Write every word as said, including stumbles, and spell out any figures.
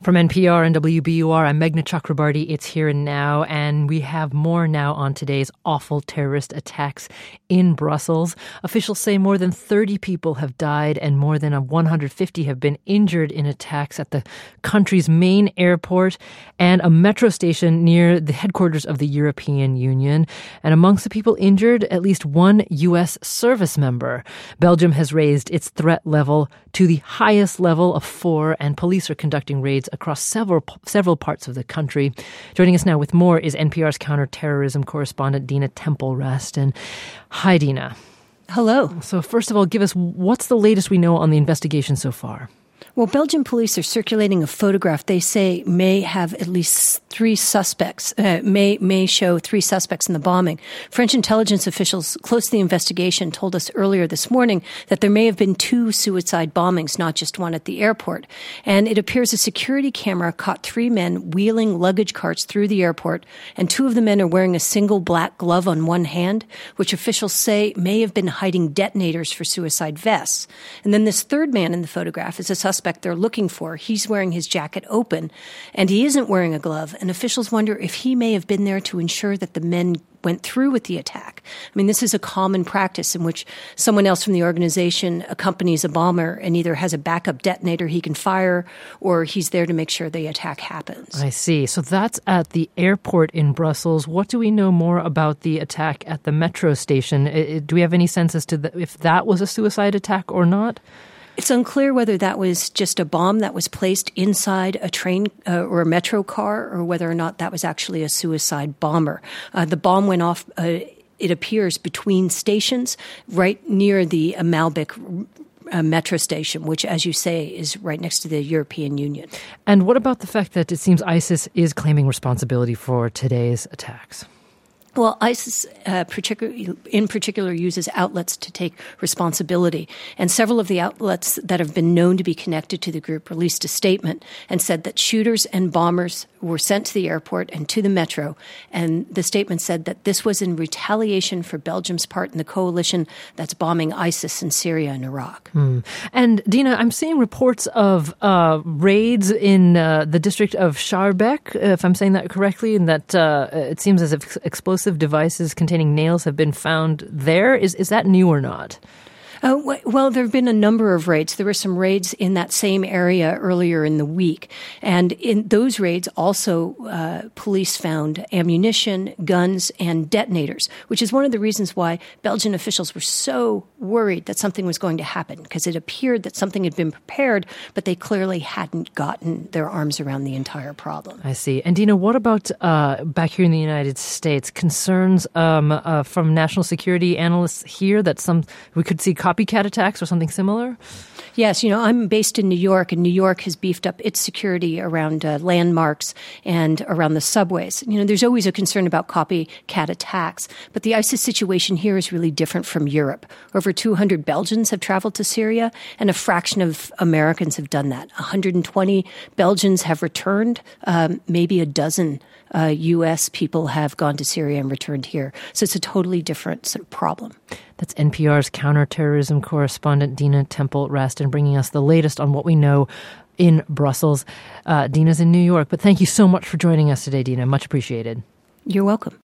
From N P R and W B U R, I'm Meghna Chakrabarti. It's Here and Now, and we have more now on today's awful terrorist attacks in Brussels. Officials say more than thirty people have died and more than one hundred fifty have been injured in attacks at the country's main airport and a metro station near the headquarters of the European Union. And amongst the people injured, at least one U S service member. Belgium has raised its threat level to the highest level of four, and police are conducting raids across several several parts of the country. Joining us now with more is N P R's counterterrorism correspondent Dina Temple-Raston. Hi, Dina. Hello. So first of all, give us what's the latest we know on the investigation so far? Well, Belgian police are circulating a photograph they say may have at least three suspects, uh, may may show three suspects in the bombing. French intelligence officials close to the investigation told us earlier this morning that there may have been two suicide bombings, not just one at the airport. And it appears a security camera caught three men wheeling luggage carts through the airport, and two of the men are wearing a single black glove on one hand, which officials say may have been hiding detonators for suicide vests. And then this third man in the photograph is a suspect they're looking for. He's wearing his jacket open, and he isn't wearing a glove, and officials wonder if he may have been there to ensure that the men went through with the attack. I mean, this is a common practice in which someone else from the organization accompanies a bomber and either has a backup detonator he can fire, or he's there to make sure the attack happens. I see. So that's at the airport in Brussels. What do we know more about the attack at the metro station? Do we have any sense as to the, if that was a suicide attack or not? It's unclear whether that was just a bomb that was placed inside a train uh, or a metro car, or whether or not that was actually a suicide bomber. Uh, the bomb went off, uh, it appears, between stations right near the uh, Malbec uh, metro station, which, as you say, is right next to the European Union. And what about the fact that it seems ISIS is claiming responsibility for today's attacks? Well, ISIS uh, particular, in particular uses outlets to take responsibility. And several of the outlets that have been known to be connected to the group released a statement and said that shooters and bombers were sent to the airport and to the metro. And the statement said that this was in retaliation for Belgium's part in the coalition that's bombing ISIS in Syria and Iraq. Hmm. And Dina, I'm seeing reports of uh, raids in uh, the district of Schaerbeek, if I'm saying that correctly, and that uh, it seems as if explosive devices containing nails have been found there. Is is that new or not? Uh, well, there have been a number of raids. There were some raids in that same area earlier in the week. And in those raids, also, uh, police found ammunition, guns, and detonators, which is one of the reasons why Belgian officials were so worried that something was going to happen, because it appeared that something had been prepared, but they clearly hadn't gotten their arms around the entire problem. I see. And Dina, what about uh, back here in the United States? Concerns um, uh, from national security analysts here that some we could see copycat attacks or something similar? Yes, you know, I'm based in New York, and New York has beefed up its security around uh, landmarks and around the subways. You know, there's always a concern about copycat attacks, but the ISIS situation here is really different from Europe. Over two hundred Belgians have traveled to Syria, and a fraction of Americans have done that. one hundred twenty Belgians have returned. Um, maybe a dozen uh, U S people have gone to Syria and returned here. So it's a totally different sort of problem. That's N P R's counterterrorism correspondent Dina Temple-Raston bringing us the latest on what we know in Brussels. Uh, Dina's in New York, but thank you so much for joining us today, Dina. Much appreciated. You're welcome.